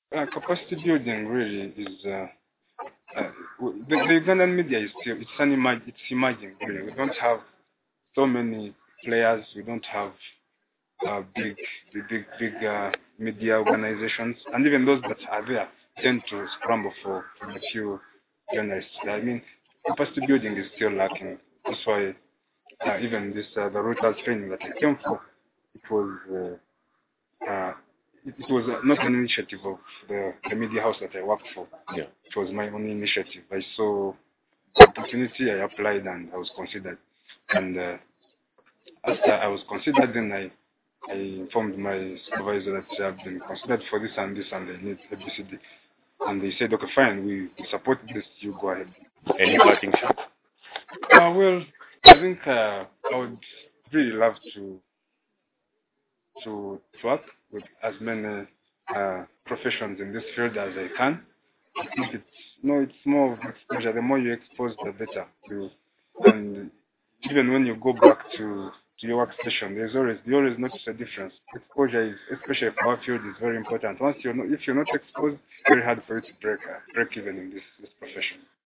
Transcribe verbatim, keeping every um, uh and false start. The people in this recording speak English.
Uh, capacity building really is uh, uh, w- the, the Ugandan media is still it's an imag- it's emerging really. We don't have so many players. We don't have uh, big the big big uh, media organizations, and even those that are there tend to scramble for, for a few journalists. I mean, capacity building is still lacking. That's why uh, even this uh, the Reuters training that I came for, it was. Uh, uh, it, it was uh, not an initiative of the, the media house that I worked for. Yeah. It was my own initiative. I saw the opportunity, I applied, and I was considered. And uh, after I was considered, then I, I informed my supervisor that I've been considered for this and this, and I need A B C D. And they said, okay, fine, we, we support this, you go ahead. Any parting shot? Uh, well, I think uh, I would really love to to work with as many uh, professions in this field as I can. I think it's no, it's more of exposure. The more you expose, the better. You and even when you go back to to your workstation, there's always you always notice a difference. Exposure is, especially for our field, is very important. Once you're not, if you're not exposed, it's very hard for you to break uh, break even in this this profession.